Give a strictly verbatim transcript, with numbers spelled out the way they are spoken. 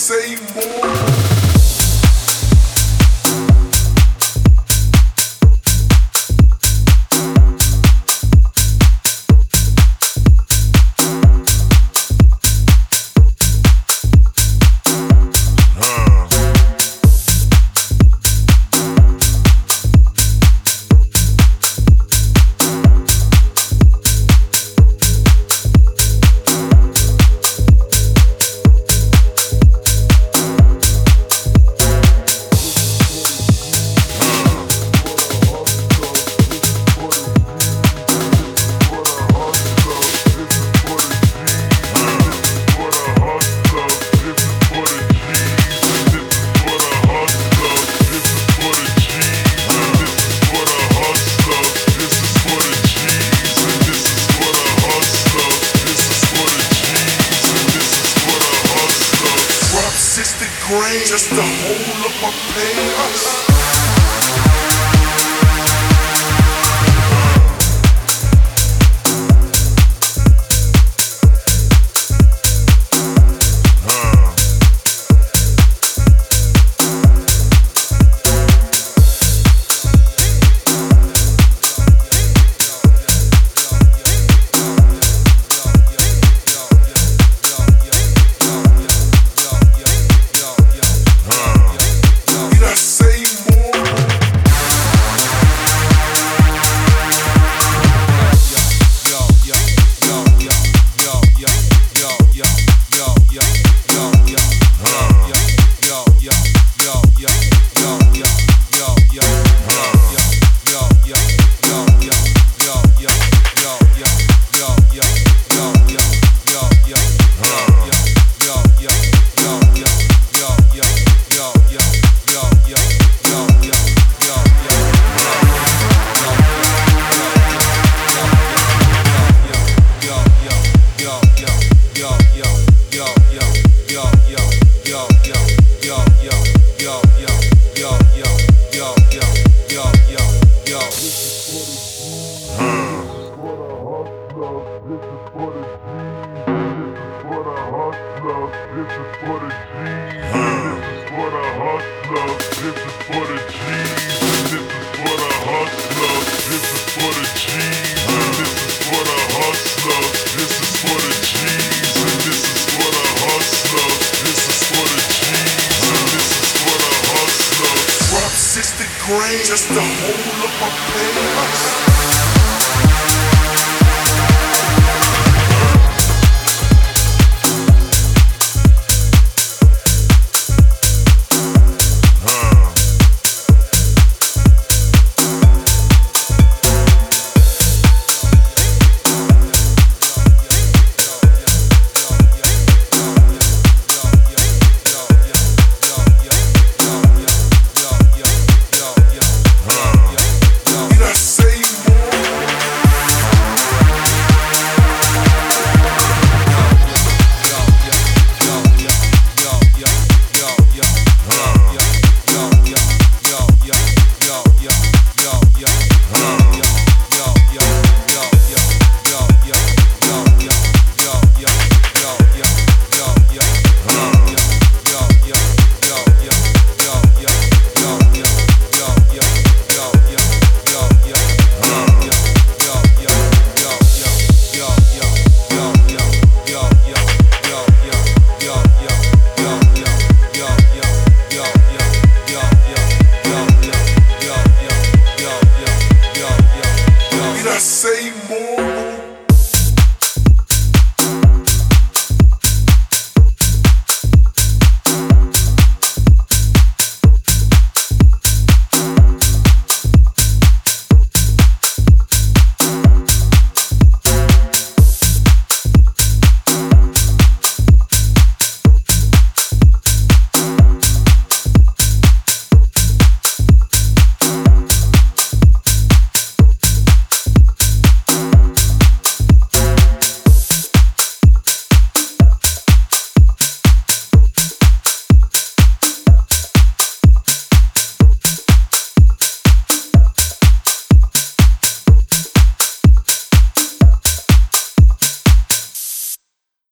say more? Just to hold up my pain. This is for the G's, this is for the hustlers, this is for the G's, this is for the hustlers, this is for the G's, this is for the hustlers, this is for the G's, this is for the hustlers, this is for the G's, this is for the hustlers. Drop sixty grand just to hold up my pants.